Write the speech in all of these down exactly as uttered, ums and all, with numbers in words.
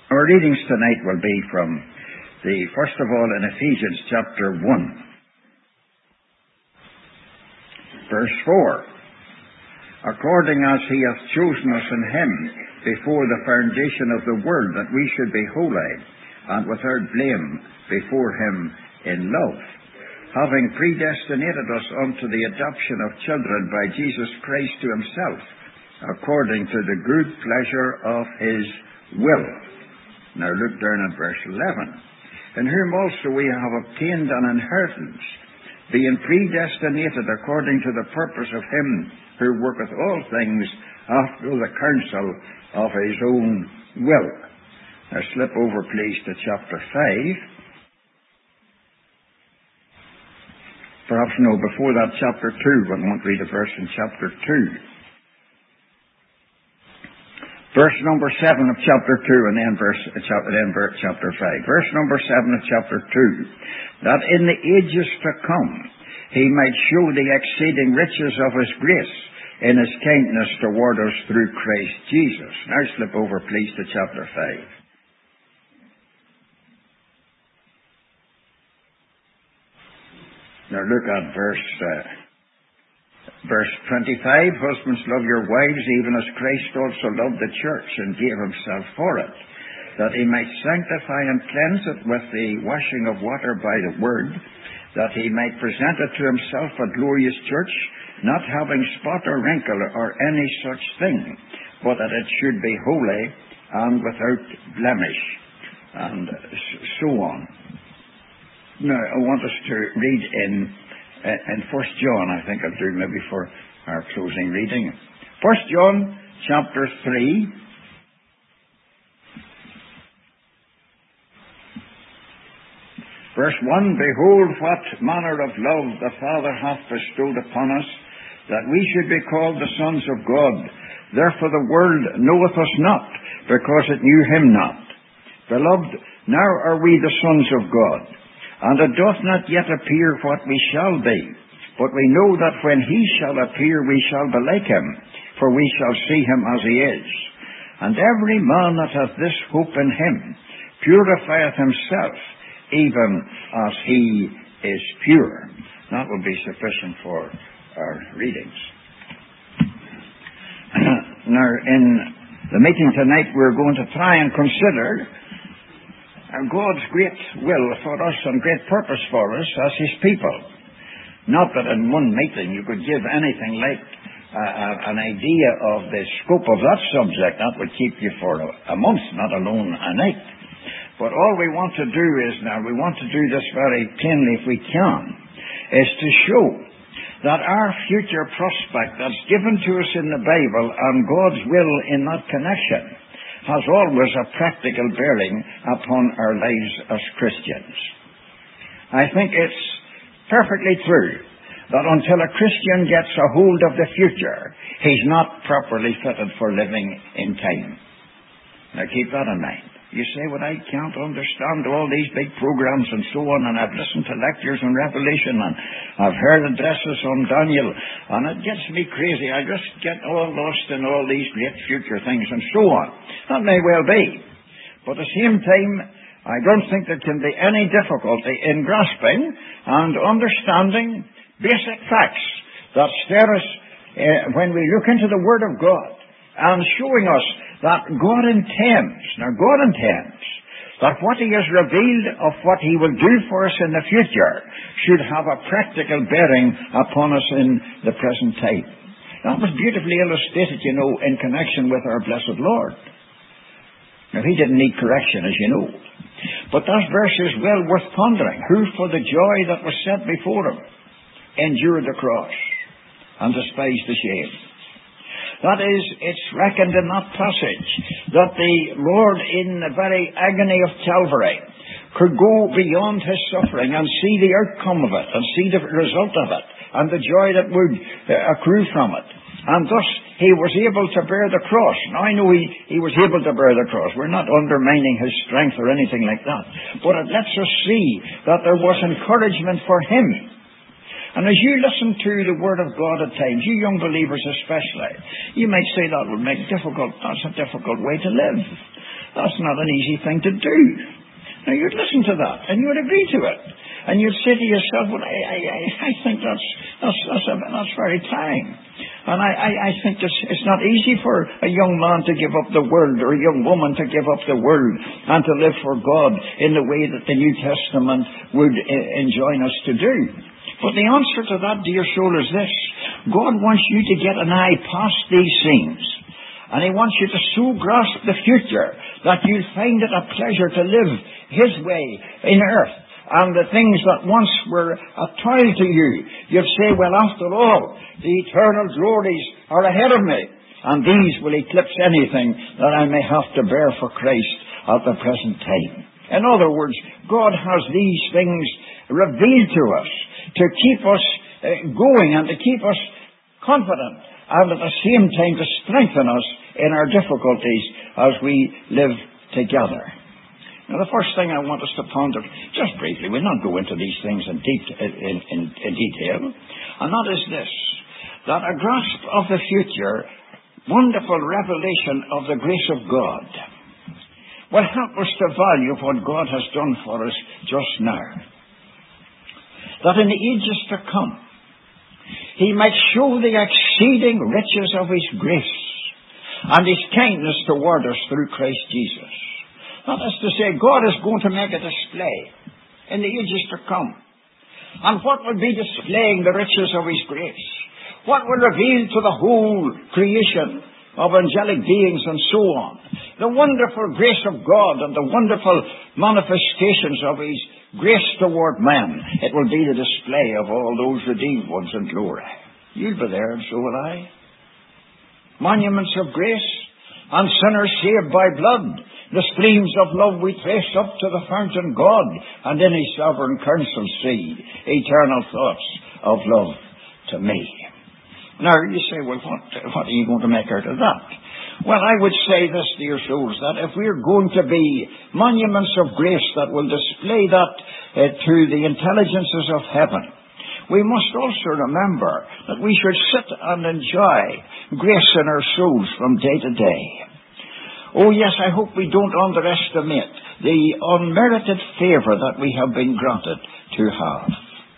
Our readings tonight will be from the, first of all, in Ephesians chapter one, verse four. According as he hath chosen us in him before the foundation of the world, that we should be holy and without blame before him in love, having predestinated us unto the adoption of children by Jesus Christ to himself, according to the good pleasure of his will. Now look down at verse eleven. In whom also we have obtained an inheritance, being predestinated according to the purpose of him who worketh all things after the counsel of his own will. Now slip over, please, to chapter five. Perhaps no, before that, chapter two. I won't read a verse in chapter two. Verse number seven of chapter two, and then verse uh, chapter then verse chapter five. Verse number seven of chapter two. That in the ages to come he might show the exceeding riches of his grace in his kindness toward us through Christ Jesus. Now slip over, please, to chapter five. Now look at verse uh, verse twenty-five. Husbands, love your wives, even as Christ also loved the church and gave himself for it, that he might sanctify and cleanse it with the washing of water by the word, that he might present it to himself a glorious church, not having spot or wrinkle or any such thing, but that it should be holy and without blemish, and so on. Now, I want us to read in in First John. I think I'll do maybe for our closing reading. First John chapter three. Verse one, behold what manner of love the Father hath bestowed upon us, that we should be called the sons of God. Therefore the world knoweth us not, because it knew him not. Beloved, now are we the sons of God, and it doth not yet appear what we shall be. But we know that when he shall appear, we shall be like him, for we shall see him as he is. And every man that hath this hope in him purifieth himself, even as he is pure. That will be sufficient for our readings. Now, in the meeting tonight, we're going to try and consider God's great will for us and great purpose for us as his people. Not that in one meeting you could give anything like uh, an idea of the scope of that subject. That would keep you for a, a month, not alone a night. But all we want to do is now, we want to do this very plainly if we can, is to show that our future prospect that's given to us in the Bible and God's will in that connection has always a practical bearing upon our lives as Christians. I think it's perfectly true that until a Christian gets a hold of the future, he's not properly fitted for living in time. Now keep that in mind. You say, well, I can't understand all these big programs and so on, and I've listened to lectures on Revelation, and I've heard addresses on Daniel, and it gets me crazy. I just get all lost in all these great future things and so on. That may well be. But at the same time, I don't think there can be any difficulty in grasping and understanding basic facts that stir us uh, when we look into the Word of God and showing us that God intends, now God intends, that what he has revealed of what he will do for us in the future should have a practical bearing upon us in the present time. That was beautifully illustrated, you know, in connection with our blessed Lord. Now, he didn't need correction, as you know. But that verse is well worth pondering. Who, for the joy that was set before him, endured the cross and despised the shame. That is, it's reckoned in that passage that the Lord, in the very agony of Calvary, could go beyond his suffering and see the outcome of it, and see the result of it, and the joy that would uh, accrue from it. And thus, he was able to bear the cross. Now, I know he, he was able to bear the cross. We're not undermining his strength or anything like that. But it lets us see that there was encouragement for him. And as you listen to the Word of God at times, you young believers especially, you might say that would make difficult, that's a difficult way to live. That's not an easy thing to do. Now, you'd listen to that, and you would agree to it. And you'd say to yourself, well, I, I, I think that's, that's, that's, a, that's very tiring. And I, I, I think it's, it's not easy for a young man to give up the world, or a young woman to give up the world, and to live for God in the way that the New Testament would uh, enjoin us to do. But the answer to that, dear soul, is this. God wants you to get an eye past these things. And He wants you to so grasp the future that you'll find it a pleasure to live His way in earth. And the things that once were a toil to you, you'll say, well, after all, the eternal glories are ahead of me, and these will eclipse anything that I may have to bear for Christ at the present time. In other words, God has these things revealed to us to keep us uh, going and to keep us confident, and at the same time to strengthen us in our difficulties as we live together. Now, the first thing I want us to ponder, just briefly, we'll not go into these things in, deep, in, in, in detail, and that is this, that a grasp of the future, wonderful revelation of the grace of God, will help us to value what God has done for us just now. That in the ages to come, He might show the exceeding riches of His grace and His kindness toward us through Christ Jesus. That is to say, God is going to make a display in the ages to come. And what will be displaying the riches of His grace? What will reveal to the whole creation of angelic beings and so on? The wonderful grace of God and the wonderful manifestations of His grace toward man. It will be the display of all those redeemed ones in glory. You'll be there, and so will I. Monuments of grace and sinners saved by blood. The streams of love we trace up to the fountain God, and in His sovereign counsel see eternal thoughts of love to me. Now, you say, well, what, what are you going to make out of that? Well, I would say this, dear souls, that if we're going to be monuments of grace that will display that uh, to the intelligences of heaven, we must also remember that we should sit and enjoy grace in our souls from day to day. Oh yes, I hope we don't underestimate the unmerited favour that we have been granted to have.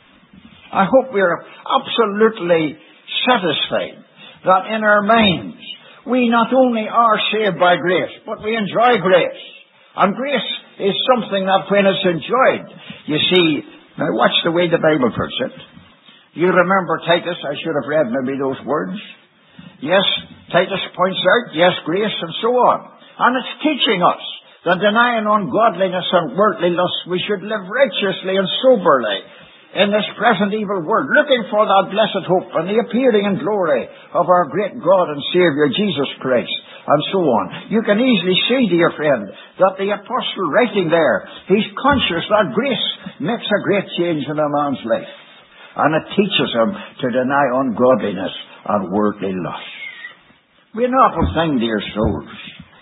I hope we're absolutely satisfied that in our minds we not only are saved by grace, but we enjoy grace. And grace is something that when it's enjoyed, you see, now watch the way the Bible puts it. You remember Titus, I should have read maybe those words. Yes, Titus points out, yes, grace and so on. And it's teaching us that denying ungodliness and worldly lusts, we should live righteously and soberly in this present evil world, looking for that blessed hope and the appearing in glory of our great God and Saviour, Jesus Christ, and so on. You can easily see, dear friend, that the apostle writing there, he's conscious that grace makes a great change in a man's life. And it teaches him to deny ungodliness and worldly lusts. We're an awful thing, dear souls,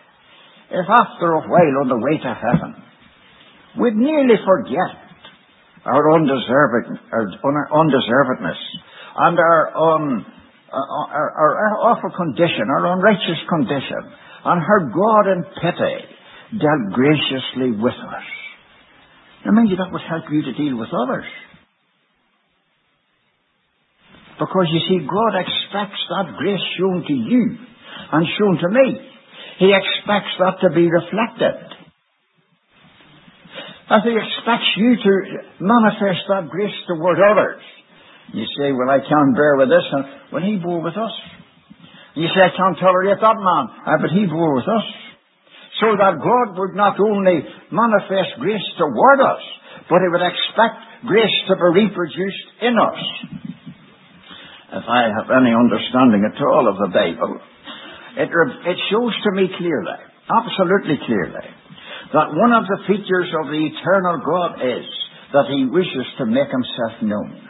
if after a while on the way to heaven, we'd nearly forget our undeserved, our, our undeservedness and our, um, our, our, our awful condition, our unrighteous condition, and how God in pity dealt graciously with us. Now, mind you, that would help you to deal with others. Because, you see, God expects that grace shown to you and shown to me. He expects that to be reflected. As He expects you to manifest that grace toward others. You say, well, I can't bear with this. And, well, He bore with us. You say, I can't tolerate that man. Ah, but He bore with us. So that God would not only manifest grace toward us, but He would expect grace to be reproduced in us. If I have any understanding at all of the Bible, It, it shows to me clearly, absolutely clearly, that one of the features of the eternal God is that He wishes to make Himself known.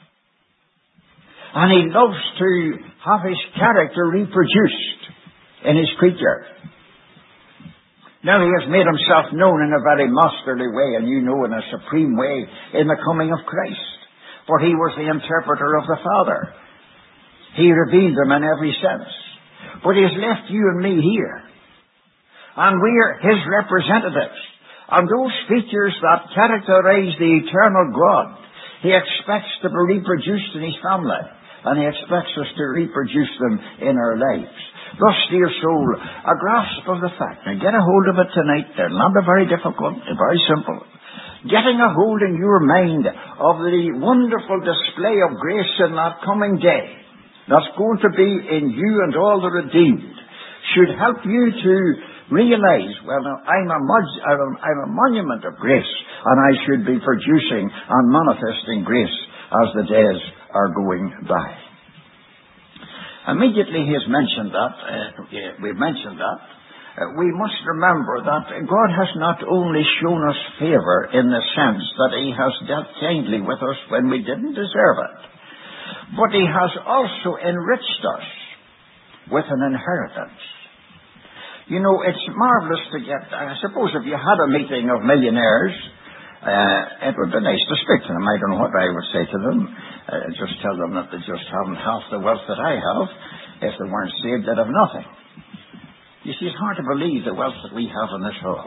And He loves to have His character reproduced in His creature. Now He has made Himself known in a very masterly way, and you know in a supreme way, in the coming of Christ. For He was the interpreter of the Father. He revealed Him in every sense. But He has left you and me here. And we are His representatives. And those features that characterize the eternal God, He expects to be reproduced in His family. And He expects us to reproduce them in our lives. Thus, dear soul, a grasp of the fact. Now, get a hold of it tonight. They're not very difficult. They're very simple. Getting a hold in your mind of the wonderful display of grace in that coming day that's going to be in you and all the redeemed should help you to realize, well, now, I'm a, mud- I'm, a, I'm a monument of grace, and I should be producing and manifesting grace as the days are going by. Immediately he has mentioned that, uh, we've mentioned that, uh, we must remember that God has not only shown us favour in the sense that He has dealt kindly with us when we didn't deserve it, but He has also enriched us with an inheritance. You know, it's marvellous to get, I suppose if you had a meeting of millionaires, uh, it would be nice to speak to them. I don't know what I would say to them. Uh, just tell them that they just haven't half the wealth that I have. If they weren't saved, they'd have nothing. You see, it's hard to believe the wealth that we have in this hall.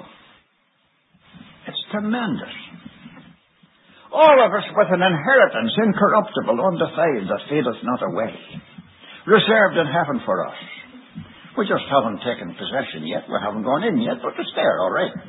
It's tremendous. All of us with an inheritance, incorruptible, undefiled, that fadeth not away, reserved in heaven for us. We just haven't taken possession yet. We haven't gone in yet, but it's there, all right.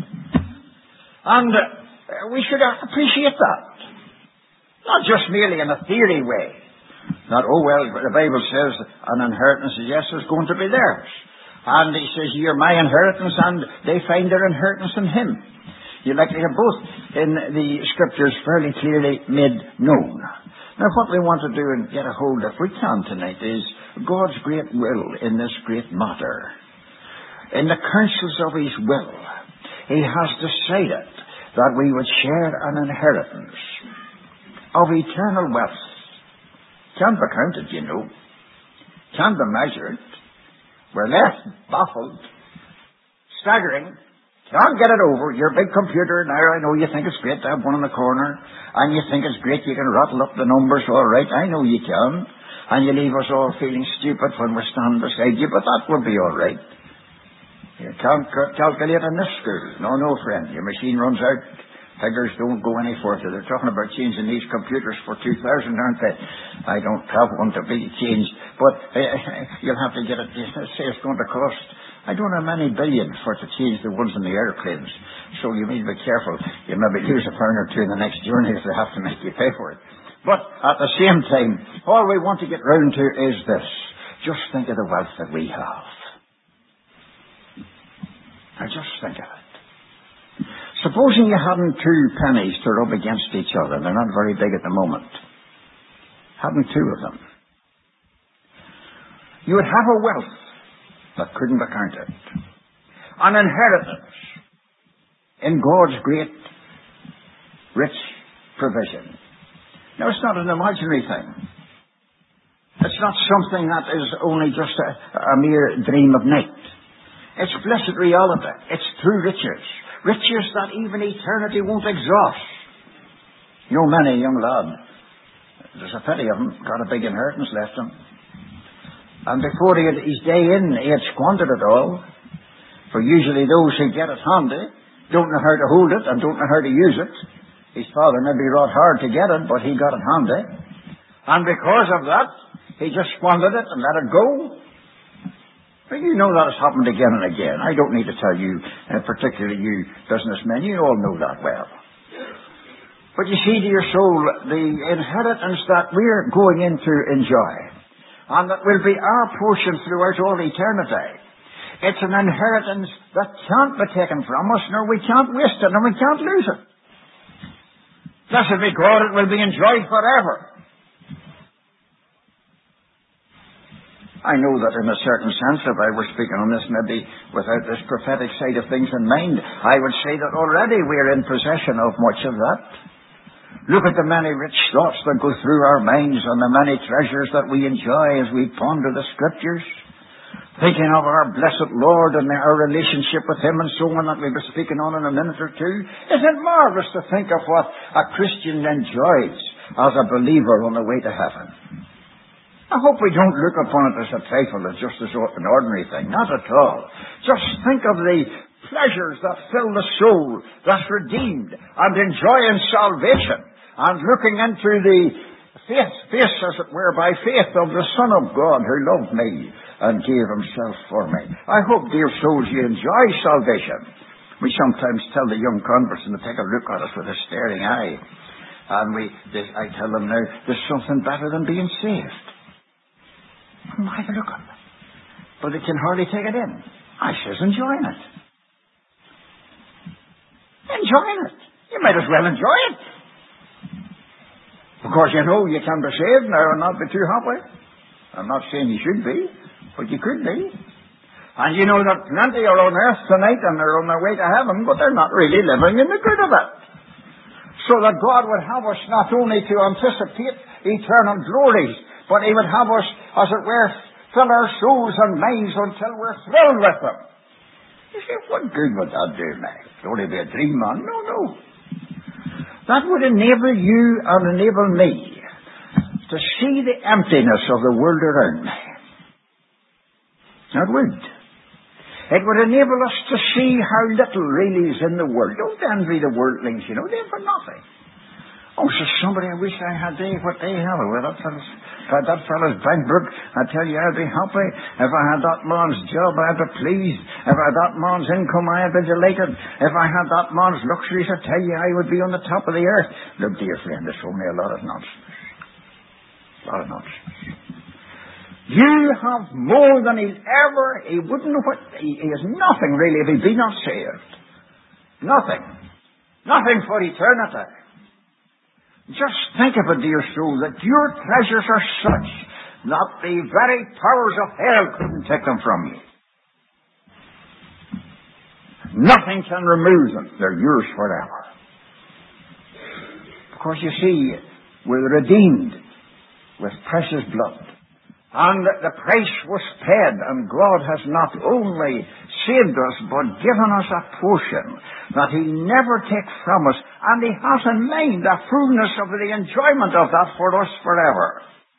And uh, we should appreciate that. Not just merely in a theory way. Not, oh, well, the Bible says an inheritance, yes, is going to be theirs. And He says, you're my inheritance, and they find their inheritance in Him. You like to have both in the Scriptures fairly clearly made known. Now, what we want to do and get a hold of, if we can tonight, is God's great will in this great matter. In the counsels of His will, He has decided that we would share an inheritance of eternal wealth. Can't be counted, you know. Can't be measured. We're left baffled, staggering. Can't get it over. Your big computer now, I know you think it's great to have one in the corner, and you think it's great you can rattle up the numbers all right. I know you can. And you leave us all feeling stupid when we're standing beside you, but that will be all right. You can't calculate in this school. No, no, friend. Your machine runs out. Figures don't go any further. They're talking about changing these computers for two thousand, aren't they? I don't have one to be changed, but uh, you'll have to get it. Say it's going to cost, I don't know, many billion for to change the ones in the airplanes. So you need to be careful. You maybe lose a pound or two in the next journey if they have to make you pay for it. But at the same time, all we want to get round to is this. Just think of the wealth that we have. Now just think of it. Supposing you hadn't two pennies to rub against each other. They're not very big at the moment. Hadn't two of them. You would have a wealth that couldn't be counted. An inheritance in God's great, rich provision. Now, it's not an imaginary thing. It's not something that is only just a, a mere dream of night. It's blessed reality. It's true riches. Riches that even eternity won't exhaust. You know, many young lad, there's a pity of him, got a big inheritance left him. And before he had his day in, he had squandered it all. For usually those who get it handy don't know how to hold it and don't know how to use it. His father maybe wrought hard to get it, but he got it handy. And because of that, he just squandered it and let it go. But you know that has happened again and again. I don't need to tell you, uh, particularly you businessmen, you all know that well. But you see, dear soul, the inheritance that we're going in to enjoy, and that will be our portion throughout all eternity, it's an inheritance that can't be taken from us, nor we can't waste it, and we can't lose it. Blessed be God, it will be enjoyed forever. I know that in a certain sense, if I were speaking on this maybe without this prophetic side of things in mind, I would say that already we're in possession of much of that. Look at the many rich thoughts that go through our minds and the many treasures that we enjoy as we ponder the Scriptures, thinking of our blessed Lord and our relationship with Him and so on that we'll be speaking on in a minute or two. Isn't it marvellous to think of what a Christian enjoys as a believer on the way to heaven? I hope we don't look upon it as a trifle, as just as an ordinary thing. Not at all. Just think of the pleasures that fill the soul, that's redeemed and enjoying salvation and looking into the face, face, as it were, by faith of the Son of God who loved me and gave himself for me. I hope, dear souls, you enjoy salvation. We sometimes tell the young converts, and they take a look at us with a staring eye, and we, they, I tell them now, there's something better than being saved. And have a look at them. But they can hardly take it in. I says, enjoying it. Enjoying it. You might as well enjoy it. Because you know you can be saved now and not be too happy. I'm not saying you should be, but you could be. And you know that plenty are on earth tonight and they're on their way to heaven, but they're not really living in the good of it. So that God would have us not only to anticipate eternal glories, but he would have us, as it were, fill our souls and minds until we're thrilled with them. You say, what good would that do, mate? It'd only be a dream, man. No, no. That would enable you and enable me to see the emptiness of the world around me. That would. It would enable us to see how little really is in the world. Don't envy the worldlings, you know. They're for nothing. Oh, so somebody, I wish I had they, what they have. Well, that fellow's, that fellow's bankrupt. I tell you, I'd be happy. If I had that man's job, I'd be pleased. If I had that man's income, I'd be delighted. If I had that man's luxuries, I tell you, I would be on the top of the earth. Look, dear friend, there's only a lot of nonsense. A lot of nonsense. You have more than he'll ever, he wouldn't know what, he, he has nothing really if he be not saved. Nothing. Nothing for eternity. Just think of it, dear soul, that your treasures are such that the very powers of hell couldn't take them from you. Nothing can remove them. They're yours forever. Because you see, we're redeemed with precious blood. And the price was paid, and God has not only saved us, but given us a portion that he never takes from us, and he has in mind the fullness of the enjoyment of that for us forever.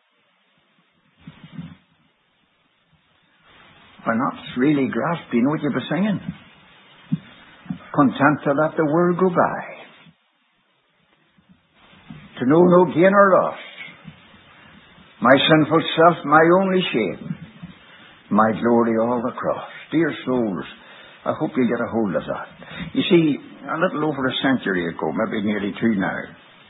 We're not really grasping what you've been singing. Content to let the world go by. To know no gain or loss. My sinful self, my only shame. My glory, all the cross. Dear souls, I hope you get a hold of that. You see, a little over a century ago, maybe nearly two now,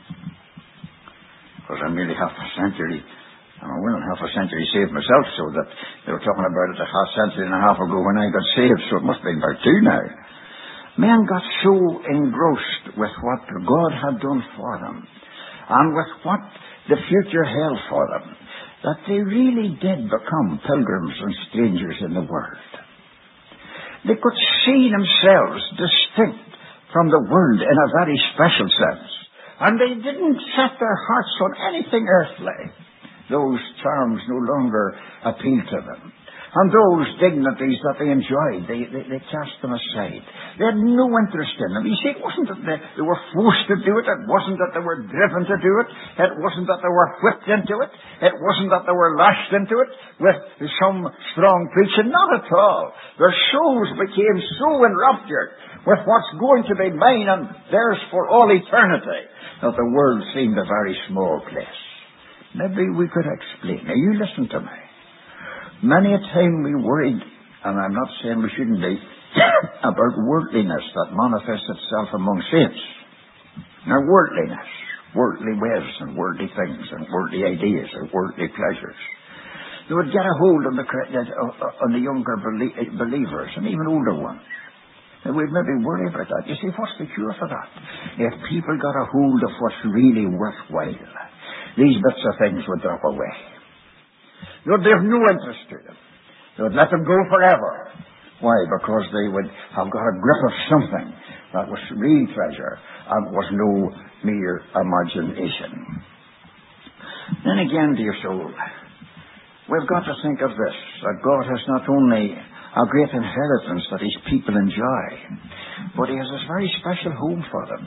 because I'm nearly half a century, I'm well half a century saved myself, so that they were talking about it a half century and a half ago when I got saved, so it must be about two now. Men got so engrossed with what God had done for them, and with what the future held for them, that they really did become pilgrims and strangers in the world. They could see themselves distinct from the world in a very special sense. And they didn't set their hearts on anything earthly. Those charms no longer appealed to them. And those dignities that they enjoyed, they, they, they cast them aside. They had no interest in them. You see, it wasn't that they, they were forced to do it. It wasn't that they were driven to do it. It wasn't that they were whipped into it. It wasn't that they were lashed into it with some strong preaching. Not at all. Their souls became so enraptured with what's going to be mine and theirs for all eternity that the world seemed a very small place. Maybe we could explain. Now, you listen to me. Many a time we worried, and I'm not saying we shouldn't be, about worldliness that manifests itself among saints. Now, worldliness, worldly ways and worldly things and worldly ideas and worldly pleasures. They would get a hold on the, on the younger believers and even older ones. And we'd maybe worry about that. You see, what's the cure for that? If people got a hold of what's really worthwhile, these bits of things would drop away. They would have no interest to them. They would let them go forever. Why? Because they would have got a grip of something that was real treasure and was no mere imagination. Then again, dear soul, we've got to think of this, that God has not only a great inheritance that his people enjoy, but he has a very special home for them.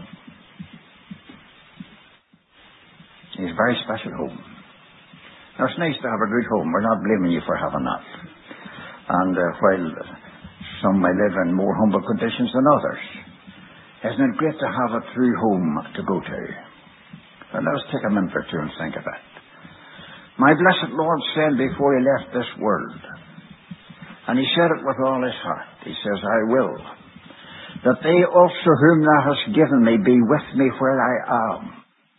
He has a very special home. Now, it's nice to have a good home. We're not blaming you for having that. And uh, while Some may live in more humble conditions than others. Isn't it great to have a true home to go to? Well, let us take a minute or two and think of it. My blessed Lord said before he left this world, and he said it with all his heart, he says, I will, that they also whom thou hast given me be with me where I am.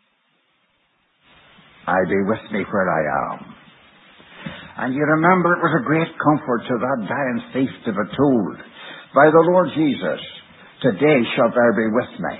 I be with me where I am. And you remember it was a great comfort to that dying thief to be told by the Lord Jesus, today shalt thou be with me.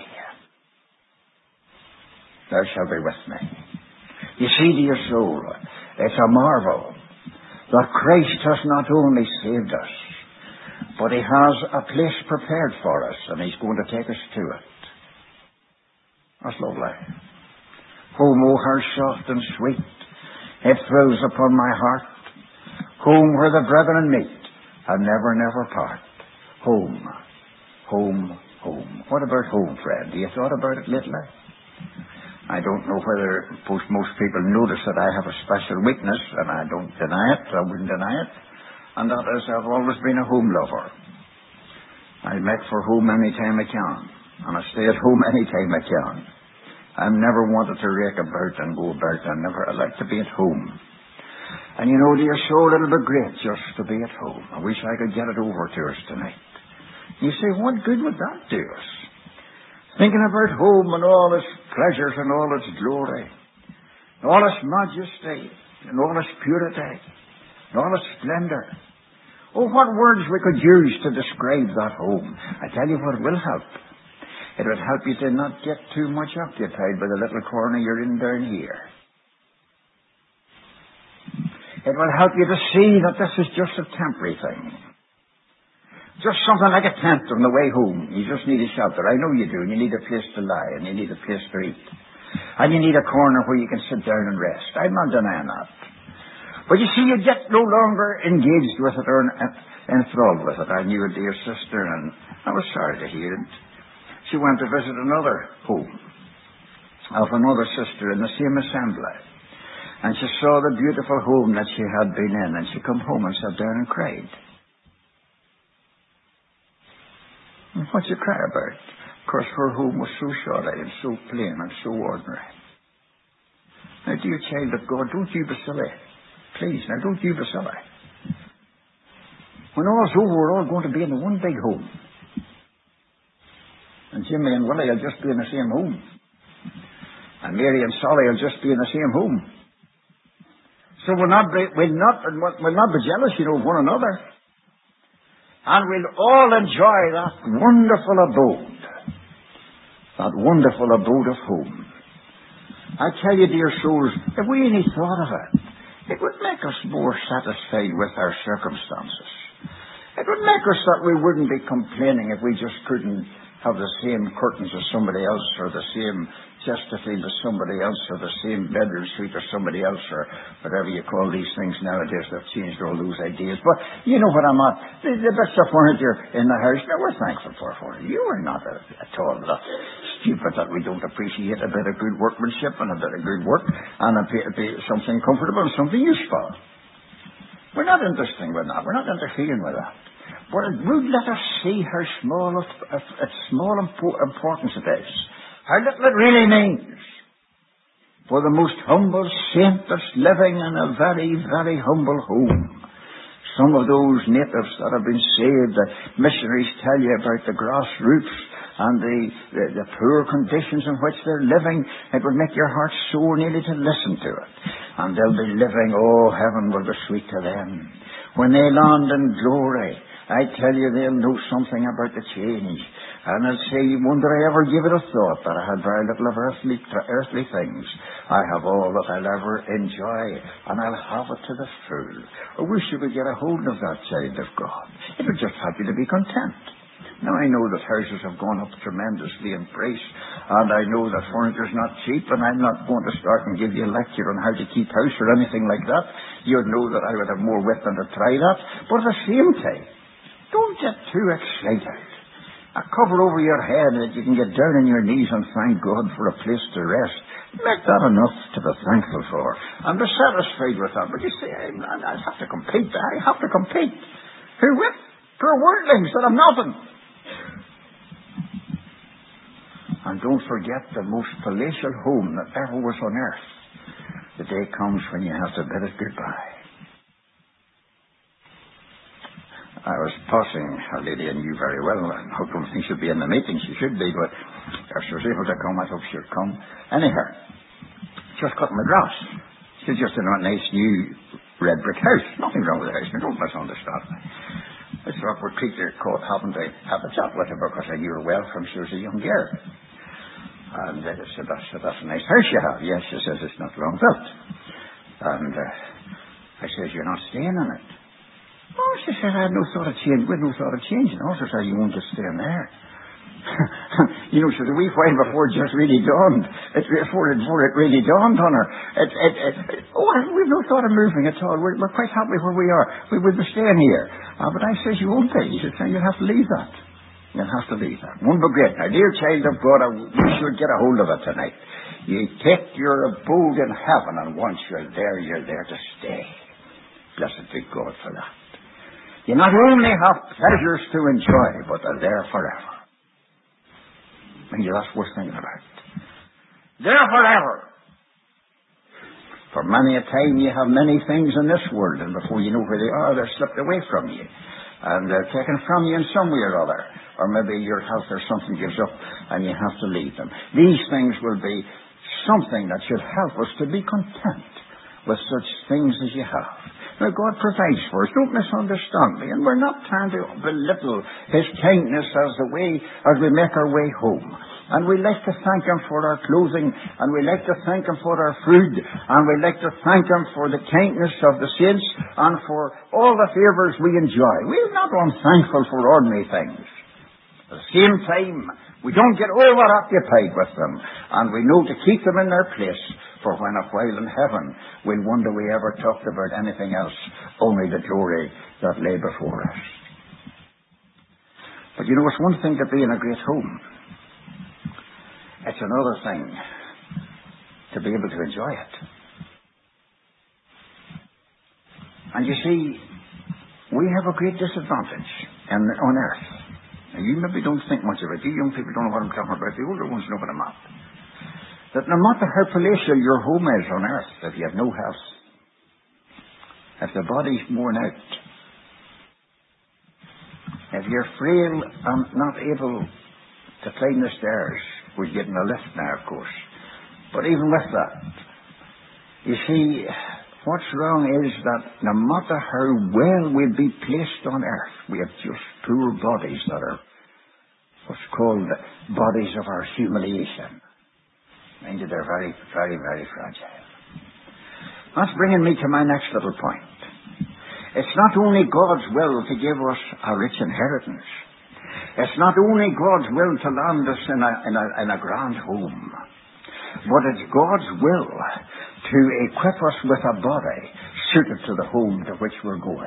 Thou shalt be with me. You see, dear soul, it's a marvel that Christ has not only saved us, but he has a place prepared for us, and he's going to take us to it. That's lovely. Home, oh, how soft and sweet it thrills upon my heart. Home where the brethren meet and never, never part. Home, home, home. What about home, friend? Have you thought about it lately? I don't know whether most, most people notice that I have a special weakness, and I don't deny it, I wouldn't deny it, and that is I've always been a home lover. I make for home any time I can, and I stay at home any time I can. I've never wanted to rake about and go about. I never, I like to be at home. And you know, dear soul, it'll be great just to be at home. I wish I could get it over to us tonight. You say, what good would that do us? Thinking about home and all its pleasures and all its glory, and all its majesty, and all its purity, and all its splendor. Oh, what words we could use to describe that home. I tell you what will help. It would help you to not get too much occupied by the little corner you're in down here. It will help you to see that this is just a temporary thing. Just something like a tent on the way home. You just need a shelter. I know you do. And you need a place to lie. And you need a place to eat. And you need a corner where you can sit down and rest. I'm not denying that. But you see, you get no longer engaged with it or enthralled with it. I knew a dear sister, and I was sorry to hear it. She went to visit another home of another sister in the same assembly. And she saw the beautiful home that she had been in. And she come home and sat down and cried. And what you cry about? Of course, her home was so shoddy and so plain and so ordinary. Now, dear child of God, don't you be silly. Please, now, don't you be silly. When all's over, we're all going to be in the one big home. And Jimmy and Willie will just be in the same home. And Mary and Sally will just be in the same home. So we'll not be, we'll not, we'll not be jealous, you know, of one another. And we'll all enjoy that wonderful abode. That wonderful abode of home. I tell you, dear souls, if we only thought of it, it would make us more satisfied with our circumstances. It would make us that we wouldn't be complaining if we just couldn't have the same curtains as somebody else, or the same Chesterfield as somebody else, or the same bedroom suite as somebody else, or whatever you call these things nowadays. They've changed all those ideas. But you know what I'm at. The, the bits of furniture in the house, now we're thankful for it. You are not a, at all that stupid that we don't appreciate a bit of good workmanship and a bit of good work and a, a, a, something comfortable and something useful. We're not interested with that. We're not interfering with that. But it would let us see how small, its small importance it is. How little it really means. For the most humble saint that's living in a very, very humble home. Some of those natives that have been saved, the missionaries tell you about the grassroots and the, the, the poor conditions in which they're living. It would make your heart sore nearly to listen to it. And they'll be living, oh, heaven will be sweet to them. When they land in glory, I tell you, they'll know something about the change. And they'll say, wonder I ever give it a thought that I had very little of earthly, earthly things. I have all that I'll ever enjoy, and I'll have it to the full. I wish you could get a hold of that, child of God. It would just help you to be content. Now, I know that houses have gone up tremendously in price, and I know that furniture's not cheap, and I'm not going to start and give you a lecture on how to keep house or anything like that. You'd know that I would have more wit than to try that. But at the same time, don't get too excited. A cover over your head that you can get down on your knees and thank God for a place to rest. Make that enough to be thankful for. And be satisfied with that. But you say, I have to compete. I have to compete. Who with? Poor worldlings that have nothing. And don't forget the most palatial home that ever was on earth. The day comes when you have to bid it goodbye. I was passing a lady I knew very well, and I don't think she'll be in the meeting. She should be, but if she was able to come, I hope she'll come. Anyhow, just cutting the grass. She's just in a nice new red brick house. Nothing wrong with the house. Now, don't misunderstand me. It's an awkward creature caught having to have a chat with her because I knew her well from she was a young girl. And uh, I said, that's, that's a nice house you have. Yes, she says, it's not long built. And uh, I says, you're not staying in it. Oh, she said, I had no thought of change. We had no thought of changing. Also said, you won't just stay in there. You know, she was a wee while before it just really dawned. It, before, it, before it really dawned on her. It, it, it, oh, we've no thought of moving at all. We're, we're quite happy where we are. We would be staying here. Uh, but I says, you won't be. She said, you'll have to leave that. You'll have to leave that. Won't be great. Now, dear child of God, you should get a hold of it tonight. You take your abode in heaven, and once you're there, you're there to stay. Blessed be God for that. You not only have pleasures to enjoy, but they're there forever. And that's worth thinking about. There forever. For many a time you have many things in this world, and before you know where they are, they're slipped away from you. And they're taken from you in some way or other. Or maybe your health or something gives up, and you have to leave them. These things will be something that should help us to be content with such things as you have. Now, God provides for us. Don't misunderstand me. And we're not trying to belittle His kindness as the way, as we make our way home. And we like to thank Him for our clothing, and we like to thank Him for our food, and we like to thank Him for the kindness of the saints, and for all the favours we enjoy. We're not unthankful for ordinary things. At the same time, we don't get overoccupied with them, and we know to keep them in their place. For when a while in heaven, we'll wonder we ever talked about anything else, only the glory that lay before us. But you know, it's one thing to be in a great home. It's another thing to be able to enjoy it. And you see, we have a great disadvantage in, on earth. Now, you maybe don't think much of it. You young people don't know what I'm talking about. The older ones know what I'm at. That no matter how palatial your home is on earth, if you have no health, if the body's worn out, if you're frail and not able to climb the stairs, we're getting a lift now, of course. But even with that, you see, what's wrong is that no matter how well we'll be placed on earth, we have just poor bodies that are what's called bodies of our humiliation. Indeed, they're very, very, very fragile. That's bringing me to my next little point. It's not only God's will to give us a rich inheritance. It's not only God's will to land us in a, in a, in a grand home. But it's God's will to equip us with a body suited to the home to which we're going.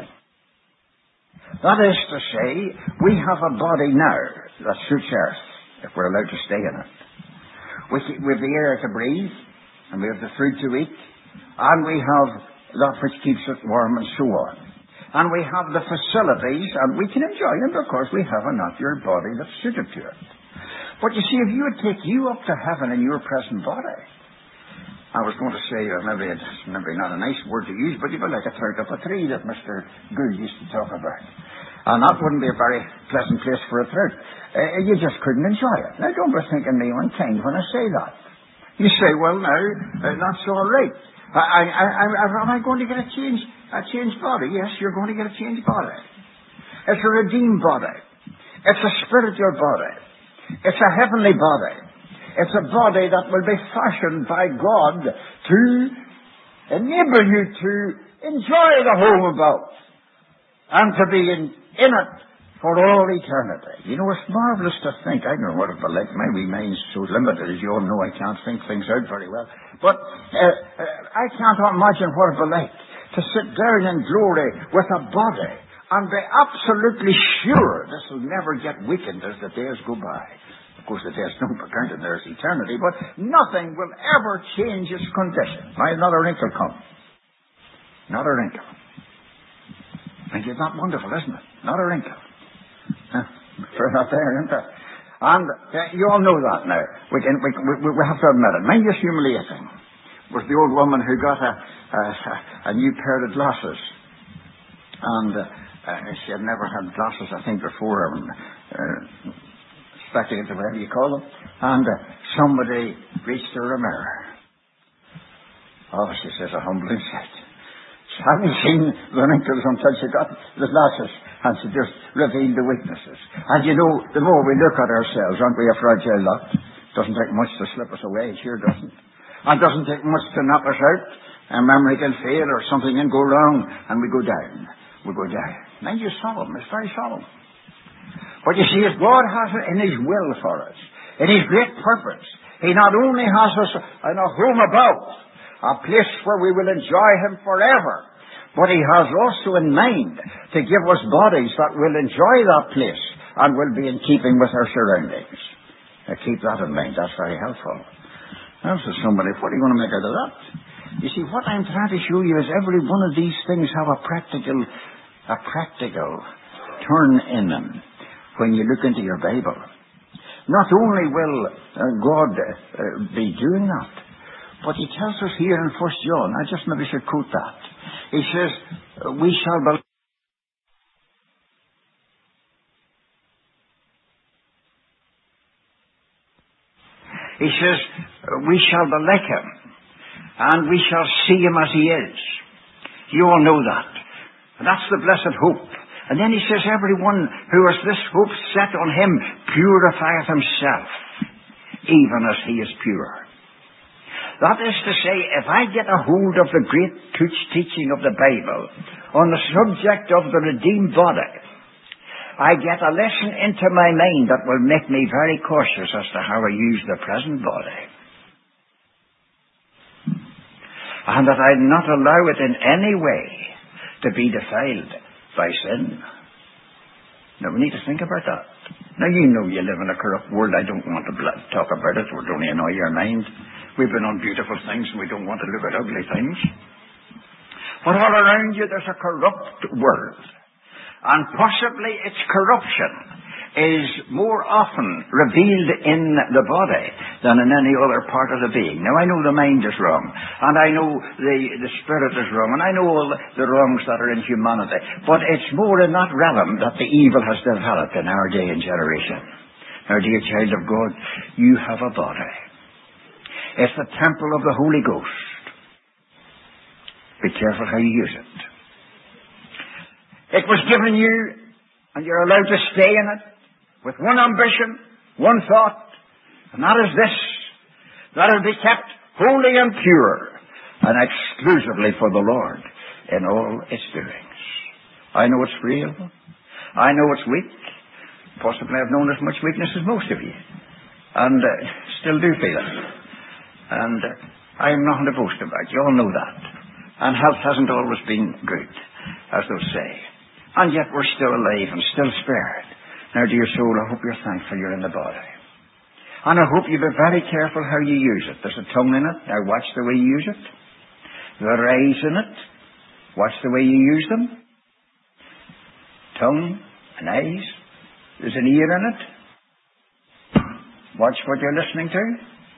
That is to say, we have a body now that suits earth, if we're allowed to stay in it. We have the air to breathe, and we have the food to eat, and we have that which keeps it warm, and so on. And we have the facilities, and we can enjoy them because we have a natural body that's suited to it. But you see, if you would take you up to heaven in your present body, I was going to say, uh, maybe it's maybe not a nice word to use, but you'd be like a third of a tree that Mister Gould used to talk about. And that wouldn't be a very pleasant place for a third. Uh, you just couldn't enjoy it. Now, don't be thinking me unkind when I say that. You say, well, now, uh, that's all right. I, I, I, am I going to get a change, a changed body? Yes, you're going to get a changed body. It's a redeemed body. It's a spiritual body. It's a heavenly body. It's a body that will be fashioned by God to enable you to enjoy the home above and to be in, in it for all eternity. You know, it's marvelous to think. I don't know what it will be like. My wee mind's so limited, as you all know, I can't think things out very well. But uh, uh, I can't imagine what it will be like to sit down in glory with a body and be absolutely sure this will never get weakened as the days go by. Of course, the days don't be counted, there's eternity, but nothing will ever change its condition. Now, not a wrinkle come. Not a wrinkle. And it's not wonderful, isn't it? Not a wrinkle. that there, isn't there? And uh, you all know that now. We, can, we, we, we have to admit it. Mind just humiliating was the old woman who got a, a, a new pair of glasses. And uh, uh, she had never had glasses, I think, before. Um, uh, spectacles, or whatever you call them. And uh, somebody reached her a mirror. Oh, she says, a humbling sight. She hadn't seen the wrinkles until she got the glasses. And she just revealed the weaknesses. And you know, the more we look at ourselves, aren't we a fragile lot? Doesn't take much to slip us away. It sure doesn't. And doesn't take much to knock us out. A memory can fail or something can go wrong and we go down. We go down. Mind you, solemn. It's very solemn. But you see, if God has it in His will for us, in His great purpose, He not only has us in a home above, a place where we will enjoy Him forever, but He has also in mind to give us bodies that will enjoy that place and will be in keeping with our surroundings. Now keep that in mind. That's very helpful. Now, so somebody, what are you going to make out of that? You see, what I'm trying to show you is every one of these things have a practical, a practical turn in them when you look into your Bible. Not only will uh, God uh, be doing that, but He tells us here in First John, I just maybe should quote that. He says, we shall believe. He says, we shall be like Him, and we shall see Him as He is. You all know that. And that's the blessed hope. And then He says, everyone who has this hope set on Him purifieth himself, even as He is pure. That is to say, if I get a hold of the great teaching of the Bible on the subject of the redeemed body, I get a lesson into my mind that will make me very cautious as to how I use the present body. And that I not allow it in any way to be defiled by sin. Now we need to think about that. Now you know you live in a corrupt world. I don't want to talk about it. It would only annoy your mind. We've been on beautiful things and we don't want to look at ugly things. But all around you there's a corrupt world. And possibly its corruption is more often revealed in the body than in any other part of the being. Now I know the mind is wrong, and I know the, the spirit is wrong, and I know all the wrongs that are in humanity. But it's more in that realm that the evil has developed in our day and generation. Now, dear child of God, you have a body. It's the temple of the Holy Ghost. Be careful how you use it. It was given you, and you're allowed to stay in it with one ambition, one thought, and that is this, that it be kept holy and pure, and exclusively for the Lord in all its doings. I know it's frail. I know it's weak. Possibly I've known as much weakness as most of you, and uh, still do feel it. And uh, I'm nothing to boast about. You all know that. And health hasn't always been good, as they'll say. And yet we're still alive and still spared. Now, dear soul, I hope you're thankful you're in the body. And I hope you be very careful how you use it. There's a tongue in it. Now watch the way you use it. There are eyes in it. Watch the way you use them. Tongue and eyes. There's an ear in it. Watch what you're listening to.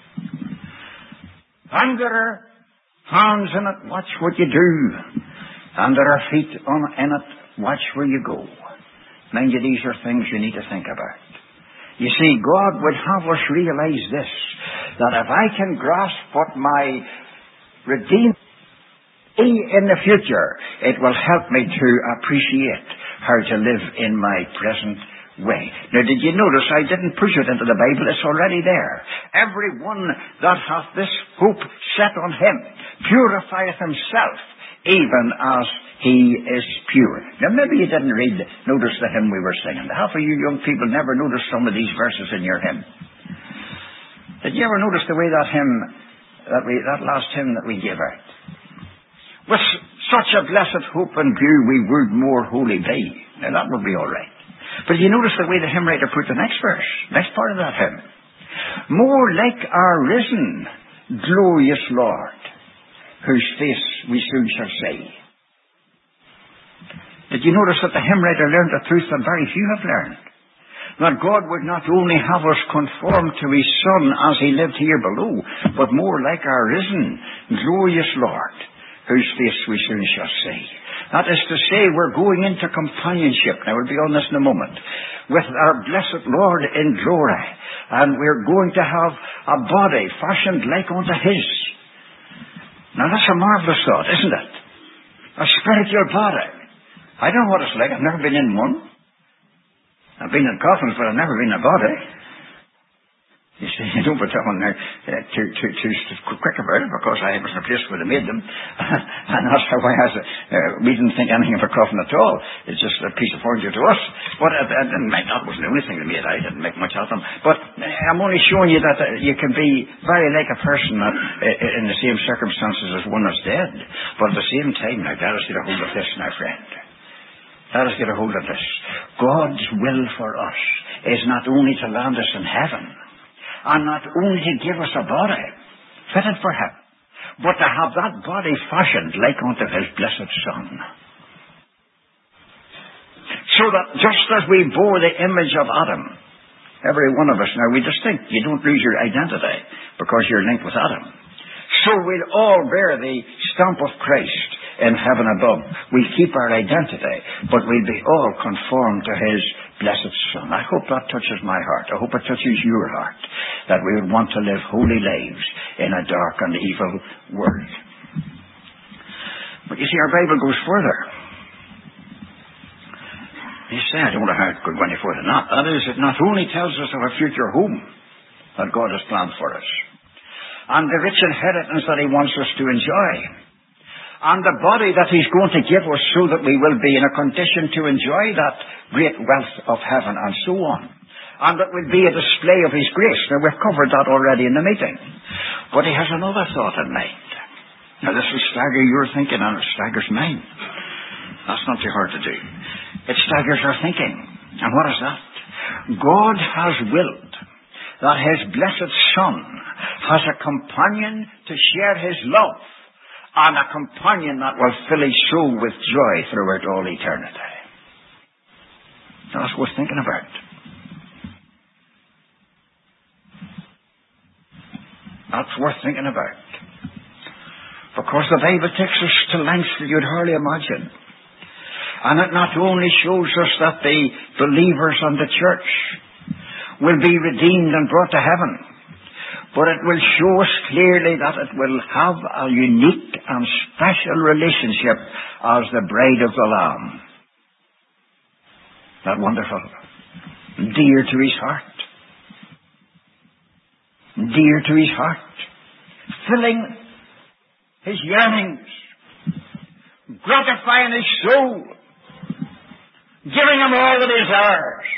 And there are hands in it. Watch what you do. And there are feet on, in it. Watch where you go. Mind you, these are things you need to think about. You see, God would have us realize this, that if I can grasp what my redeemed in the future, it will help me to appreciate how to live in my present way. Now, did you notice I didn't push it into the Bible? It's already there. Everyone that hath this hope set on Him purifieth himself, even as He is pure. Now, maybe you didn't read, notice the hymn we were singing. Half of you young people never noticed some of these verses in your hymn. Did you ever notice the way that hymn, that we, that last hymn that we gave out? With such a blessed hope and view, we would more holy be. Now, that would be all right. But you notice the way the hymn writer put the next verse, next part of that hymn. More like our risen, glorious Lord, whose face we soon shall see. Did you notice that the hymn writer learned a truth that very few have learned? That God would not only have us conform to His Son as He lived here below, but more like our risen, glorious Lord, whose face we soon shall see. That is to say, we're going into companionship, now we'll be on this in a moment, with our blessed Lord in glory. And we're going to have a body fashioned like unto His. Now that's a marvelous thought, isn't it? A spiritual body. I don't know what it's like. I've never been in one. I've been in coffins, but I've never been in a body. You see, you don't put that one there uh, too, too, too quick about it, because I was in a place where they made them. And that's why I said, uh, we didn't think anything of a coffin at all. It's just a piece of furniture to us. But uh, uh, that wasn't the only thing they made. I didn't make much of them. But uh, I'm only showing you that uh, you can be very like a person that, uh, in the same circumstances as one that's dead. But at the same time, now, let us get a hold of this, my friend. Let us get a hold of this. God's will for us is not only to land us in heaven, and not only to give us a body fitted for heaven, but to have that body fashioned like unto His blessed Son. So that just as we bore the image of Adam, every one of us, now we distinct, you don't lose your identity because you're linked with Adam. So we'll all bear the stamp of Christ in heaven above. We'll keep our identity, but we'll be all conformed to His blessed Son. I hope that touches my heart. I hope it touches your heart, that we would want to live holy lives in a dark and evil world. But you see, our Bible goes further. You say, I don't know how it could go any further than that. That is, it not only tells us of a future home that God has planned for us, and the rich inheritance that He wants us to enjoy, and the body that He's going to give us so that we will be in a condition to enjoy that great wealth of heaven and so on. And that will be a display of His grace. Now, we've covered that already in the meeting. But He has another thought in mind. Now, this will stagger your thinking, and it staggers mine. That's not too hard to do. It staggers our thinking. And what is that? God has willed that His blessed Son has a companion to share His love, and a companion that will fill His soul with joy throughout all eternity. That's worth thinking about. That's worth thinking about. Because the Bible takes us to lengths that you'd hardly imagine. And it not only shows us that the believers and the church will be redeemed and brought to heaven, but it will show us clearly that it will have a unique and special relationship as the bride of the Lamb. That wonderful? Dear to His heart. Dear to His heart. Filling His yearnings. Gratifying His soul. Giving Him all that is ours.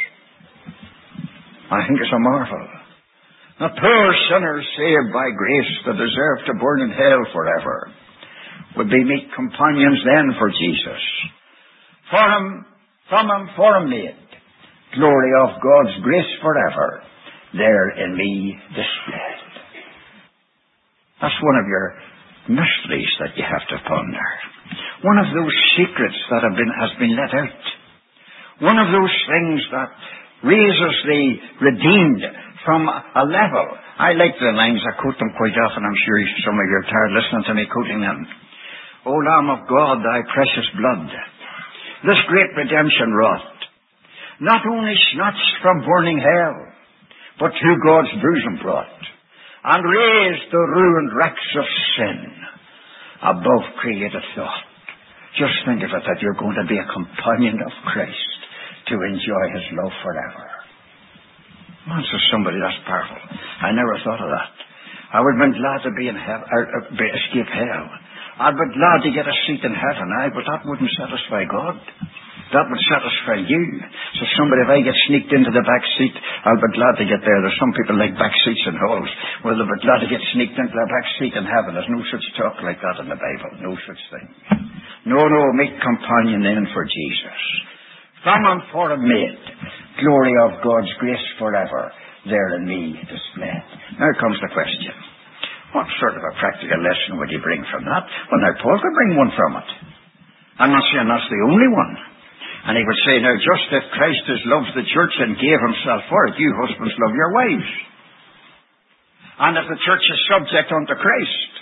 I think it's a marvel. The poor sinners saved by grace that deserve to burn in hell forever would be meet companions then for Jesus. For Him, from Him, for Him made. Glory of God's grace forever, there in me displayed. That's one of your mysteries that you have to ponder. One of those secrets that have been, has been let out. One of those things that raises the redeemed from a level. I like the lines. I quote them quite often. I'm sure some of you are tired listening to me quoting them. O Lamb of God, thy precious blood, this great redemption wrought, not only snatched from burning hell, but to God's bosom brought, and raised the ruined wrecks of sin above created thought. Just think of it, that you're going to be a companion of Christ to enjoy His love forever. Man, so somebody that's powerful. I never thought of that. I would have been glad to be in heaven, or, or be, escape hell. I'd be glad to get a seat in heaven, aye, but that wouldn't satisfy God. That would satisfy you. So somebody, if I get sneaked into the back seat, I'll be glad to get there. There's some people like back seats in halls. Well, they'll be glad to get sneaked into the back seat in heaven. There's no such talk like that in the Bible. No such thing. No, no, make companion in for Jesus. From Him, for Him made. Glory of God's grace forever, there in me displayed. Now comes the question. What sort of a practical lesson would you bring from that? Well, now, Paul could bring one from it. I'm not saying that's the only one. And he would say, now, just as Christ has loved the church and gave himself for it, you husbands love your wives. And as the church is subject unto Christ,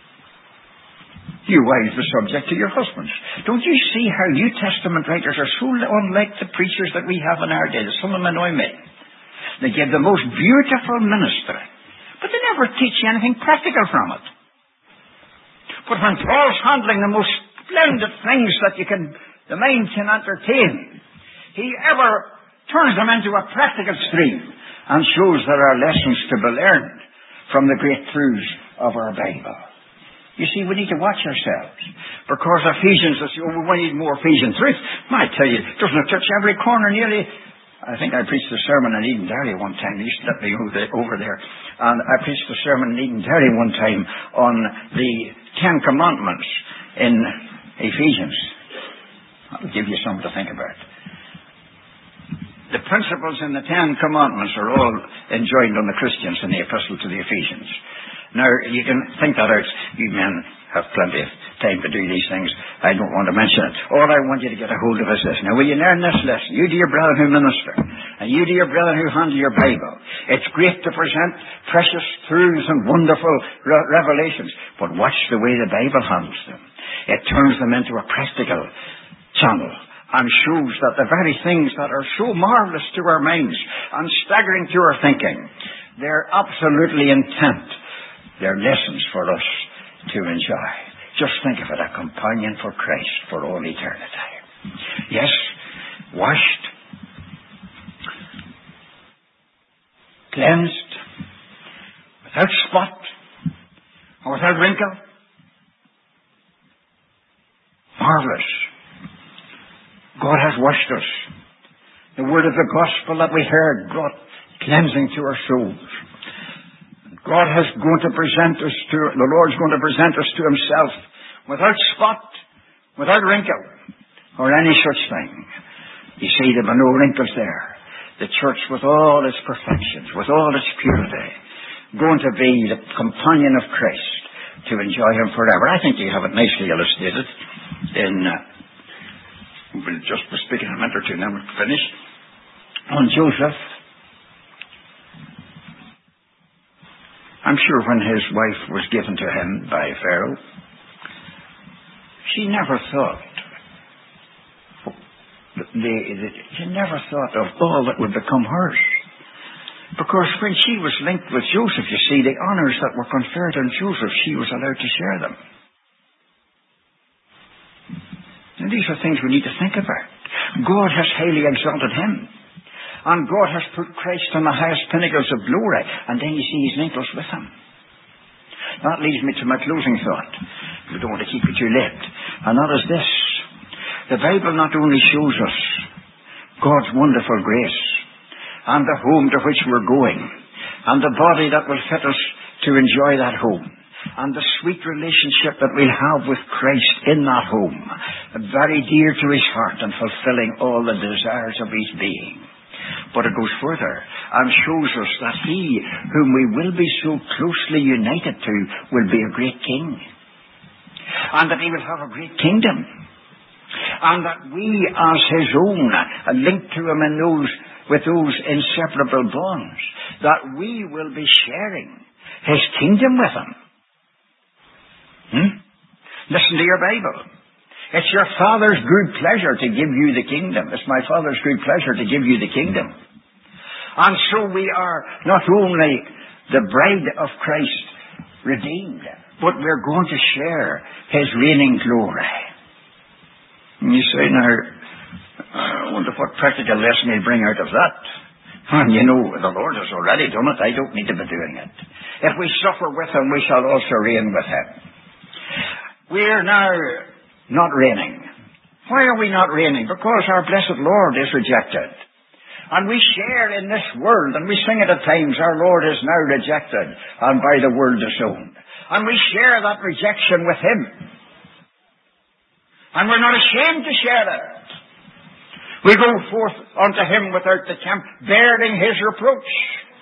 you wives are subject to your husbands. Don't you see how New Testament writers are so unlike the preachers that we have in our day? Some of them annoy me. They give the most beautiful ministry, but they never teach you anything practical from it. But when Paul's handling the most splendid things that you can, the mind can entertain, he ever turns them into a practical stream and shows there are lessons to be learned from the great truths of our Bible. You see, we need to watch ourselves. Because Ephesians, oh, we need more Ephesian truth. I tell you, doesn't it touch every corner nearly? I think I preached a sermon in Edenderry one time. They used to let me over there. And I preached a sermon in Edenderry one time on the Ten Commandments in Ephesians. I'll give you something to think about. The principles in the Ten Commandments are all enjoined on the Christians in the Epistle to the Ephesians. Now, you can think that out. You men have plenty of time to do these things. I don't want to mention it. All I want you to get a hold of is this. Now, will you learn this lesson? You dear brethren who minister, and you dear brethren who handle your Bible. It's great to present precious truths and wonderful re- revelations, but watch the way the Bible handles them. It turns them into a practical channel and shows that the very things that are so marvelous to our minds and staggering to our thinking, they're absolutely intent. They're lessons for us to enjoy. Just think of it, a companion for Christ for all eternity. Yes, washed, cleansed, without spot, or without wrinkle. Marvelous. God has washed us. The word of the gospel that we heard brought cleansing to our souls. God has going to present us to, the Lord's going to present us to himself without spot, without wrinkle, or any such thing. You see, there were no wrinkles there. The church with all its perfections, with all its purity, going to be the companion of Christ to enjoy him forever. I think you have it nicely illustrated in, uh, we'll just be speaking a minute or two, then we'll finish, on Joseph. I'm sure when his wife was given to him by Pharaoh, she never thought, the, the, she never thought of all that would become hers. Because when she was linked with Joseph, you see, the honors that were conferred on Joseph, she was allowed to share them. And these are things we need to think about. God has highly exalted him. And God has put Christ on the highest pinnacles of glory. And then you see his wrinkles with him. That leads me to my closing thought. We don't want to keep it too late. And that is this. The Bible not only shows us God's wonderful grace and the home to which we're going and the body that will fit us to enjoy that home and the sweet relationship that we'll have with Christ in that home, very dear to his heart and fulfilling all the desires of his being. But it goes further and shows us that he whom we will be so closely united to will be a great king. And that he will have a great kingdom. And that we as his own, linked to him in those, with those inseparable bonds, that we will be sharing his kingdom with him. Hmm? Listen to your Bible. It's your Father's good pleasure to give you the kingdom. It's my Father's good pleasure to give you the kingdom. And so we are not only the bride of Christ redeemed, but we're going to share his reigning glory. And you say, now, I wonder what practical lesson he'll bring out of that. And you know, the Lord has already done it. I don't need to be doing it. If we suffer with him, we shall also reign with him. We're now not reigning. Why are we not reigning? Because our blessed Lord is rejected. And we share in this world, and we sing it at times, our Lord is now rejected, and by the world disowned. And we share that rejection with him. And we're not ashamed to share it. We go forth unto him without the camp, bearing his reproach.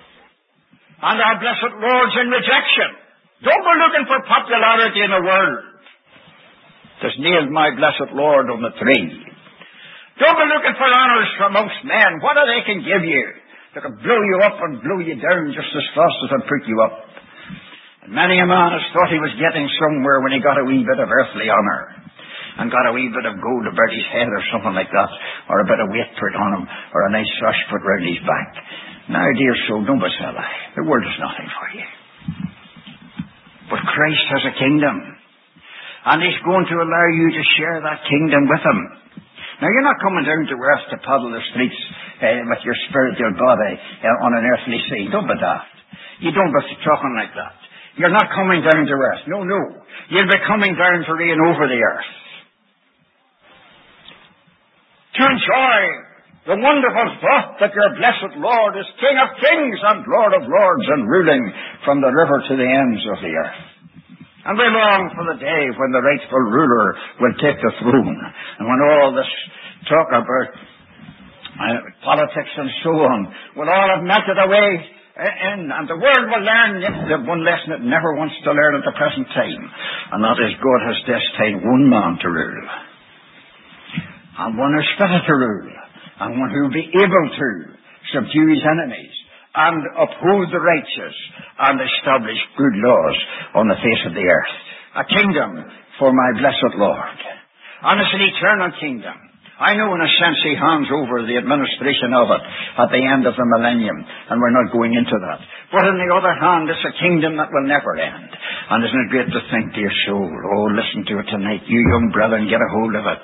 And our blessed Lord's in rejection. Don't go looking for popularity in the world. There's nailed my blessed Lord on the tree. Don't be looking for honours from most men. What are they can give you? They can blow you up and blow you down just as fast as they prick you up. And many a man has thought he was getting somewhere when he got a wee bit of earthly honour, and got a wee bit of gold about his head or something like that, or a bit of weight put on him, or a nice sash put round his back. Now, dear soul, don't be silly. The world is nothing for you. But Christ has a kingdom, and He's going to allow you to share that kingdom with Him. Now, you're not coming down to earth to paddle the streets uh, with your spiritual body uh, on an earthly sea. Don't be daft. You don't be talking like that. You're not coming down to earth. No, no. You'll be coming down to reign over the earth, to enjoy the wonderful thought that your blessed Lord is King of kings and Lord of lords, and ruling from the river to the ends of the earth. And we long for the day when the rightful ruler will take the throne, and when all this talk about uh, politics and so on will all have melted away, and, and the world will learn the one lesson it never wants to learn at the present time, and that is God has destined one man to rule, and one who's fitted to rule, and one who will be able to subdue his enemies, and uphold the righteous, and establish good laws on the face of the earth. A kingdom for my blessed Lord. And it's an eternal kingdom. I know in a sense He hands over the administration of it at the end of the millennium, and we're not going into that. But on the other hand, it's a kingdom that will never end. And isn't it great to think, dear soul, oh, listen to it tonight, you young brethren, get a hold of it.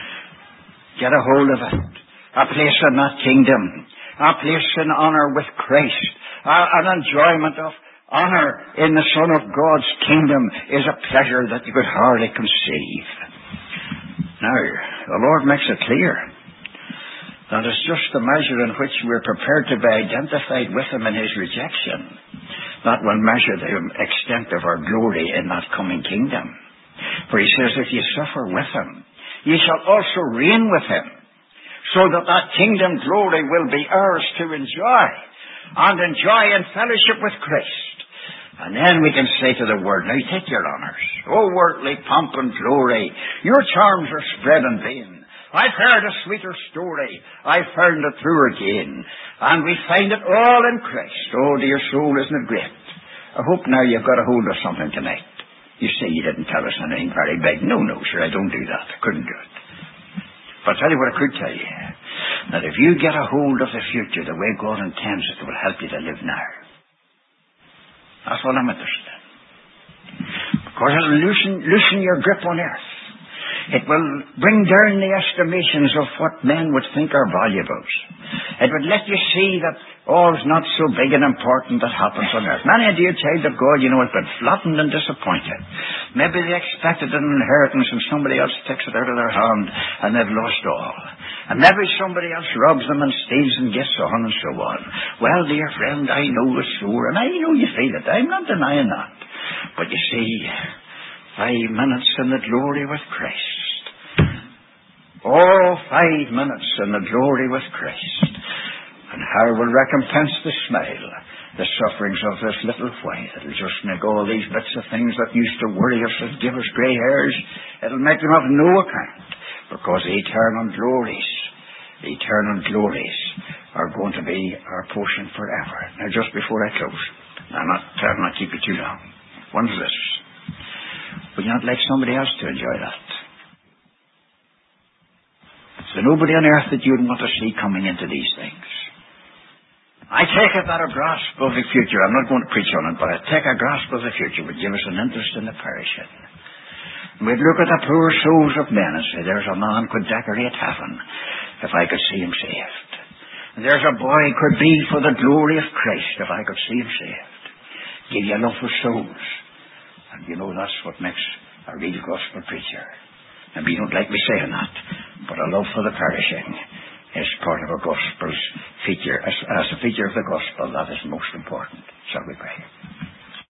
Get a hold of it. A place in that kingdom. A place in honour with Christ. A, an enjoyment of honour in the Son of God's kingdom is a pleasure that you could hardly conceive. Now, the Lord makes it clear that it's just the measure in which we're prepared to be identified with Him in His rejection that will measure the extent of our glory in that coming kingdom. For He says, if you suffer with Him, ye shall also reign with Him, so that that kingdom glory will be ours to enjoy, and enjoy in fellowship with Christ. And then we can say to the world, now take your honours. O worldly pomp and glory, your charms are spread in vain. I've heard a sweeter story, I've found it truer again, and we find it all in Christ. Oh, dear soul, isn't it great? I hope now you've got a hold of something tonight. You say you didn't tell us anything very big. No, no, sir, I don't do that. I couldn't do it. But I'll tell you what I could tell you. That if you get a hold of the future the way God intends it, it will help you to live now. That's what I'm interested in. Because it will loosen, loosen your grip on earth. It will bring down the estimations of what men would think are valuables. It would let you see that all's not so big and important that happens on earth. Many a dear child of God, you know, has been flattened and disappointed. Maybe they expected an inheritance and somebody else takes it out of their hand and they've lost all. And maybe somebody else robs them and steals and gets on and so on. Well, dear friend, I know it's sore, and I know you feel it. I'm not denying that. But you see, five minutes in the glory with Christ. Oh, five minutes in the glory with Christ. And how will recompense the smile, the sufferings of this little while. It'll just make all these bits of things that used to worry us and give us grey hairs, it'll make them of no account. Because the eternal glories, the eternal glories are going to be our portion forever. Now, just before I close, I'm not trying not to keep you too long. One's this. Would you not like somebody else to enjoy that? Is there nobody on earth that you'd want to see coming into these things? I take it that a grasp of the future, I'm not going to preach on it, but I take a grasp of the future would give us an interest in the perishing. We'd look at the poor souls of men and say, there's a man could decorate heaven if I could see him saved. And there's a boy could be for the glory of Christ if I could see him saved. Give you a love for souls. And you know that's what makes a real gospel preacher. Maybe you don't like me saying that, but a love for the perishing is part of a gospel's feature. As, as a feature of the gospel, that is most important. Shall we pray?